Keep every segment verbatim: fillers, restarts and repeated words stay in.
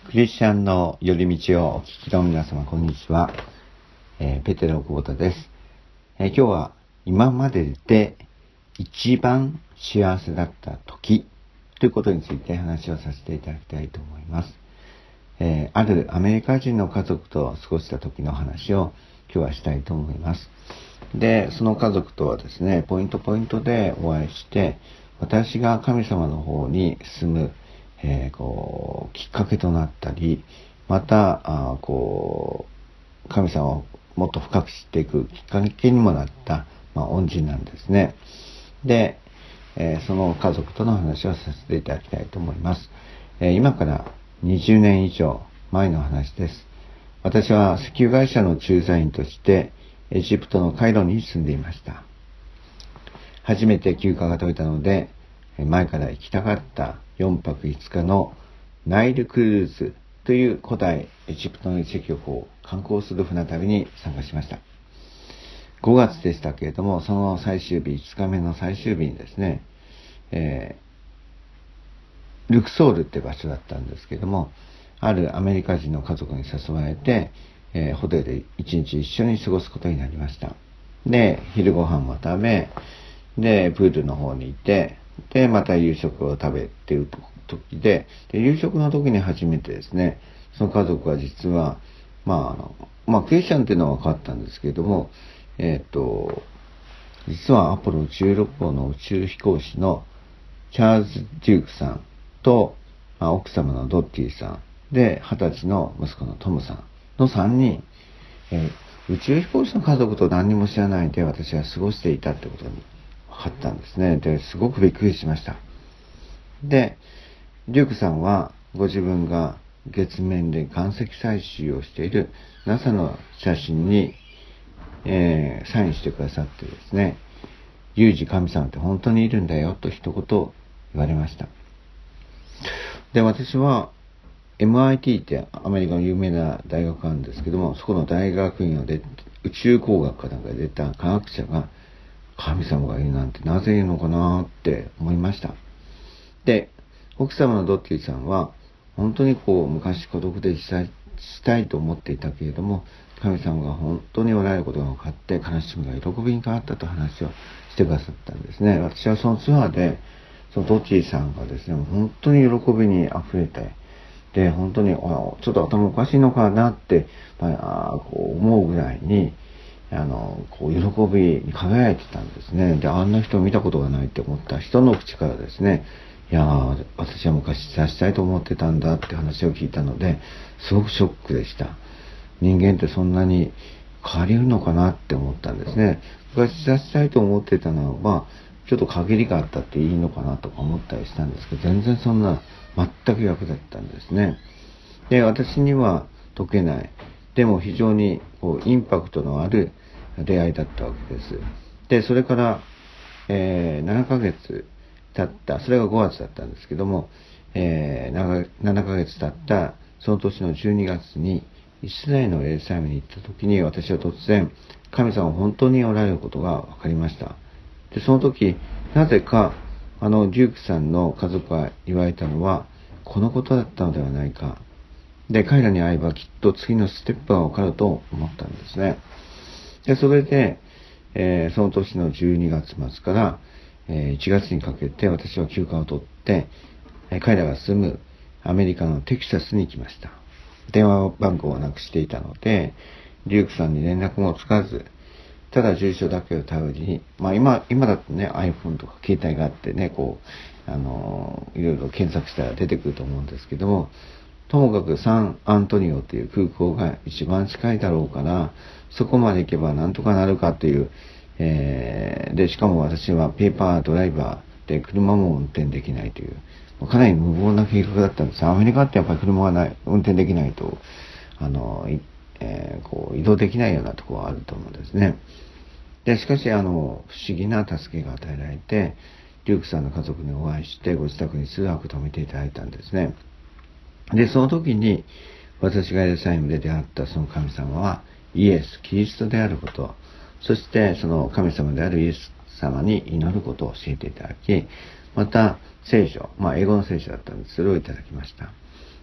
クリスチャンの寄り道をお聞きの皆様、こんにちは。えー、ペテロ久保田です、えー。今日は今までで一番幸せだった時ということについて話をさせていただきたいと思います。えー、あるアメリカ人の家族と過ごした時の話を今日はしたいと思います。で、その家族とはですね、ポイントポイントでお会いして、私が神様の方に進むえー、こうきっかけとなったり、またあこう神様をもっと深く知っていくきっかけにもなった、まあ、恩人なんですね。で、えー、その家族との話をさせていただきたいと思います。えー、今からにじゅうねん以上前の話です。私は石油会社の駐在員としてエジプトのカイロに住んでいました。初めて休暇が取れたので、前から行きたかったよんぱくいつかのナイルクルーズという古代エジプトの遺跡を観光する船旅に参加しました。ごがつでしたけれども、その最終日、いつかめの最終日にですね、えー、ルクソールって場所だったんですけれども、あるアメリカ人の家族に誘われて、えー、ホテルで一日一緒に過ごすことになりました。で、昼ご飯も食べ、で、プールの方に行って、で、また夕食を食べている時で、で、夕食の時に初めてですね、その家族は実は、まあ、あの、まあ、クリスチャンっていうのは分かったんですけれども、えっと、実はアポロじゅうろく号の宇宙飛行士のチャールズ・デュークさんと、まあ、奥様のドッティさんで、はたちの息子のトムさんのさんにん、えー、宇宙飛行士の家族と何にも知らないで私は過ごしていたってことに分かったんですね。で、すごくびっくりしました。で、デュークさんはご自分が月面で岩石採集をしている ナサ の写真に、えー、サインしてくださってですね、有事神様って本当にいるんだよと一言言われました。で、私は エムアイティー ってアメリカの有名な大学があるんですけども、そこの大学院を出て宇宙工学かなんかで出た科学者が神様がいるなんてなぜいるのかなって思いました。で、奥様のドッティさんは本当にこう昔孤独でしたいと思っていたけれども、神様が本当におられることが分かって悲しみが喜びに変わったと話をしてくださったんですね。私はそのツアーでそのドッティさんがですね、本当に喜びに溢れて、で本当にちょっと頭おかしいのかなって、まあ、こう思うぐらいにあのこう喜びに輝いてたんですね。で、あんな人を見たことがないって思った人の口からですね、いやー、私は昔自殺したいと思ってたんだって話を聞いたので、すごくショックでした。人間ってそんなに変わりうるのかなって思ったんですね。昔自殺したいと思ってたのは、ちょっと限りがあったっていいのかなとか思ったりしたんですけど、全然そんな全く役だったんですね。で、私には解けない。でも非常にこうインパクトのある出会いだったわけです。で、それから、えー、ななかげつ経った、それがごがつだったんですけども、えー、ななかげつ経ったその年のじゅうにがつにイスラエルのエルサレムに行った時に、私は突然神様本当におられることが分かりました。で、その時なぜかあのデュークさんの家族が言われたのはこのことだったのではないか。で、彼らに会えばきっと次のステップが分かると思ったんですね。で、それで、えー、その年のじゅうにがつ末から、えー、いちがつにかけて私は休暇を取って、えー、彼らが住むアメリカのテキサスに行きました。電話番号をなくしていたので、デュークさんに連絡もつかず、ただ住所だけを頼りに、まあ今、今だとね、iPhone とか携帯があってね、こう、あのー、いろいろ検索したら出てくると思うんですけども、ともかくサンアントニオという空港が一番近いだろうから、そこまで行けばなんとかなるかという、えー、で、しかも私はペーパードライバーで車も運転できないという、かなり無謀な計画だったんです。アメリカってやっぱり車がない、運転できないと、あの、えー、こう移動できないようなところがあると思うんですね。で、しかし、あの、不思議な助けが与えられて、デュークさんの家族にお会いして、ご自宅に数泊泊めていただいたんですね。で、その時に、私がエルサレムで出会ったその神様は、イエス、キリストであること、そしてその神様であるイエス様に祈ることを教えていただき、また聖書、まあ英語の聖書だったんです。それをいただきました。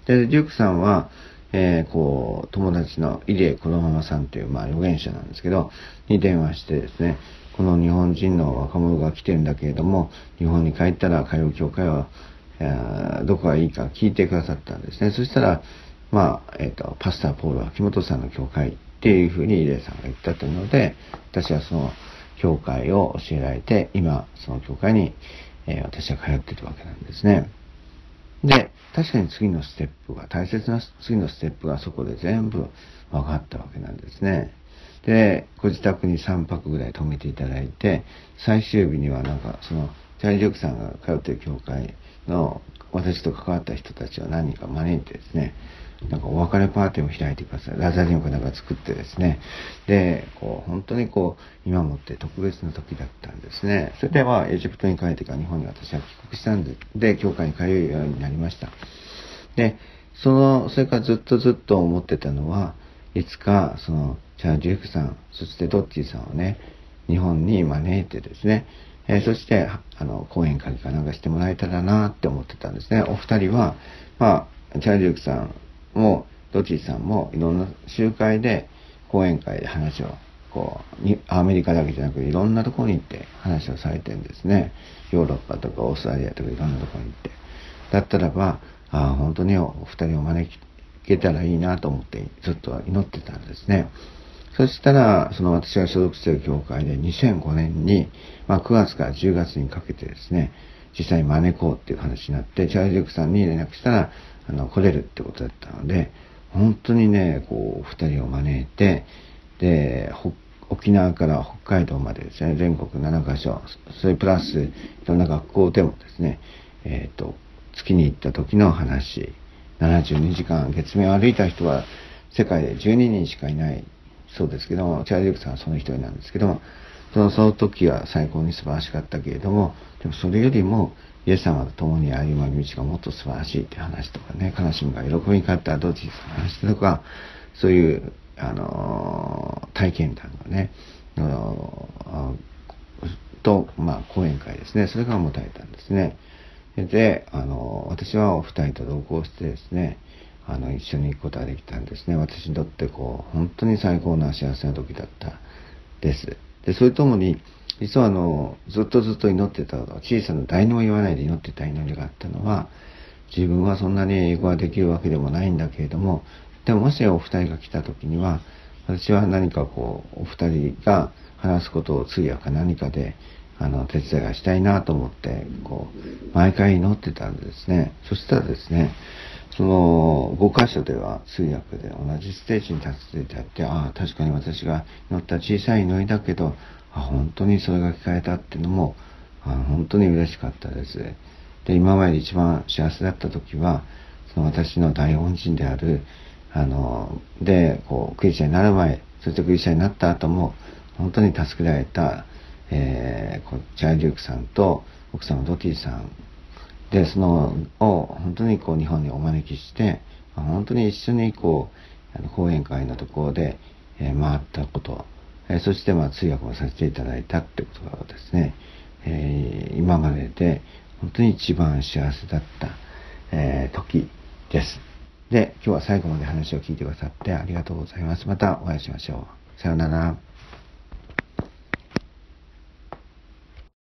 で、デュークさんは、えー、こう、友達の入江このままさんという、まあ、預言者なんですけど、に電話してですね、この日本人の若者が来てるんだけれども、日本に帰ったら海洋協会は、えー、どこがいいか聞いてくださったんですね。そしたら、まあ、えっと、パスターポール秋元さんの教会っていうふうに入江さんが言ったというので、私はその教会を教えられて、今、その教会に、えー、私は通っているわけなんですね。で、確かに次のステップが、大切な次のステップがそこで全部分かったわけなんですね。で、ご自宅にさんぱくぐらい泊めていただいて、最終日にはなんか、その、チャーリー・ジョークさんが通っている教会の、私と関わった人たちを何人か招いてですね、なんかお別れパーティーを開いてください。ラザニオかなんか作ってですね。で、こう、本当にこう、今もって特別な時だったんですね。それでは、エジプトに帰ってから日本に私は帰国したんで、で、教会に通うようになりました。で、その、それからずっとずっと思ってたのは、いつか、その、チャー・ジュークさん、そしてドッティさんをね、日本に招いてですね、えー、そして、あの、講演会かなんかしてもらえたらなって思ってたんですね。お二人は、まあ、チャー・ジュークさんも、ドッティさんも、いろんな集会で、講演会で話を、こう、にアメリカだけじゃなくて、いろんなところに行って話をされてるんですね。ヨーロッパとかオーストラリアとかいろんなところに行って。だったらば、ああ、本当にお二人を招けたらいいなと思ってずっと祈ってたんですね。そしたら、その私が所属している教会でにせんごねんに、まあくがつからじゅうがつにかけてですね、実際に招こうっていう話になって、チャーリー・ジョークさんに連絡したら、あの、来れるってことだったので、本当にね、こう、二人を招いて、で、沖縄から北海道までですね、全国ななかしょ、それプラス、いろんな学校でもですね、えっと、月に行った時の話、ななじゅうにじかん月面を歩いた人は世界でじゅうににんしかいないそうですけども、チャーリー・ジョークさんはその一人なんですけども、そのその時は最高に素晴らしかったけれども、でもそれよりもイエス様と共に歩む道がもっと素晴らしいって話とかね、悲しみが喜びに変わったどっちですか話とか、そういうあの体験談がね、あのとまあ講演会ですね、それが持たれたんですね。で、あの私はお二人と同行してですね、あの一緒に行くことができたんですね。私にとってこう本当に最高な幸せな時だったです。で、それともに実はあのずっとずっと祈ってた小さな誰にも言わないで祈ってた祈りがあったのは、自分はそんなに英語ができるわけでもないんだけれども、でももしお二人が来た時には、私は何かこうお二人が話すことを通訳か何かであの手伝いがしたいなと思ってこう毎回祈ってたんですね。そしたらですね、そのご箇所では通訳で同じステージに立つていて、ああ確かに私が祈った小さい祈りだけど、あ本当にそれが聞かれたっていうのもあ本当に嬉しかったです。で、今まで一番幸せだった時は、その私の大恩人であるあのでこうクリスチャンになる前、そしてクリスチャンになった後も本当に助けられた、えー、こうチャーリー・リュークさんと奥さんのドティさんで、そのを本当にこう日本にお招きして、本当に一緒にこうあの講演会のところで、えー、回ったこと、えー、そしてまあ通訳もさせていただいたってことがですね、えー、今までで本当に一番幸せだった、えー、時です。で、今日は最後まで話を聞いてくださってありがとうございます。またお会いしましょう。さようなら。